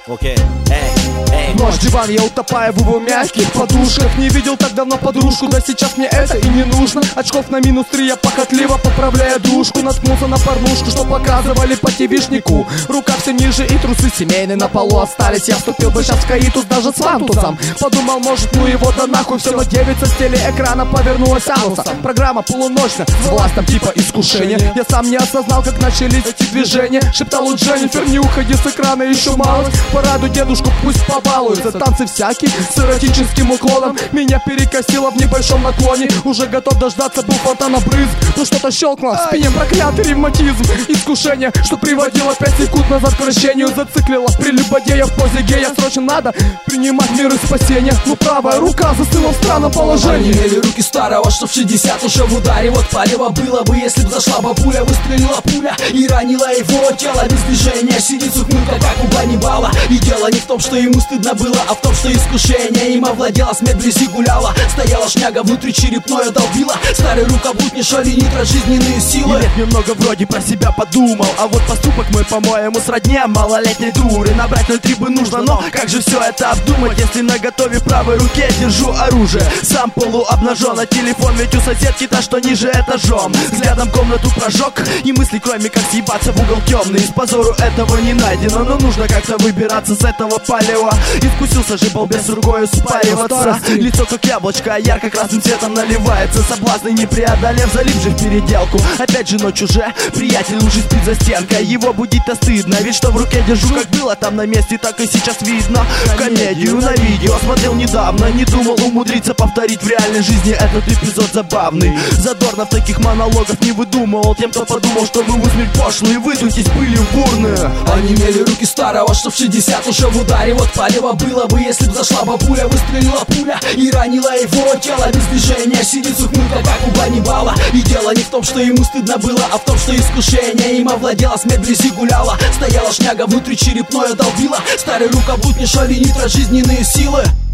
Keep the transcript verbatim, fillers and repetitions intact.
Окей, эй, эй. Нож, диван, я утопаю в его мягких подушках. Не видел так давно подружку, да сейчас мне это и не нужно. Очков на минус три, я похотливо поправляя душку. Наткнулся на порнушку, что показывали по ТВшнику. Рука все ниже и трусы семейные на полу остались. Я вступил бы сейчас в каитус даже с вантусом. Подумал, может, ну его да нахуй все. Но девица с телеэкрана повернулась анусом. Программа полуночная, с властом типа искушения. Я сам не осознал, как начались эти движения. Шептал у Дженнифер, не уходи с экрана еще малость. Порадуй дедушку, пусть побалуется. Танцы всякие, с эротическим уклоном. Меня перекосило в небольшом наклоне. Уже готов дождаться, был фонтана брызг. Но что-то щелкнуло, в спине проклятый ревматизм. Искушение, что приводило пять секунд назад к вращению. Зациклило прелюбодея в позе гея. Срочно надо принимать меры спасения. Но правая рука застыла в странном положении. Онемели руки старого, что в шестьдесят уже в ударе. Вот палево было бы, если б зашла бабуля. Выстрелила пуля и ранила его тело без движения. Сидит сухмылка, как у Ганнибала. И дело не в том, что ему стыдно было, а в том, что искушение им овладело. Смерть вблизи гуляла, стояла шняга, внутри черепное долбила. Старый рукоблуд не шалит жизненные силы. И лет немного вроде про себя подумал. А вот поступок мой, по-моему, сродне малолетней дуры. Набрать ноль три бы нужно, но как же все это обдумать, если наготове в правой руке держу оружие? Сам полуобнажен, а телефон ведь у соседки та, что ниже этажом. Взглядом комнату прожег, и мысли кроме как съебаться в угол темный. Из позору этого не найдено, но нужно как-то выбираться с этого палева. Искусился же балбес рукою спаиваться. Лицо как яблочко, а ярко-красным цветом наливается. Соблазны не преодолев, залип же в переделку. Опять же ночь уже, приятель уже спит за стенкой. Его будить-то стыдно, ведь что в руке держу, как было там на месте, так и сейчас видно. Комедию на видео смотрел недавно, не думал умудриться повторить в реальной жизни этот эпизод забавный. Задорно в таких монологах не выдумывал тем, кто подумал, что мы в усмерть пошлые. Выдуйтесь пылью в урны. Онемели руки старого, что в шестьдесят уже в ударе. Вот палево было бы, если б зашла бабуля. Выстрелила пуля и ранила его тело без движения. Сидит сухмылка, как у Ганнибала. И дело не в том, что ему стыдно было, а в том, что искушение им овладело. Смерть вблизи гуляла, стояла шняга, внутри черепное долбила. Старый рукоблуд не шалит жизненные силы.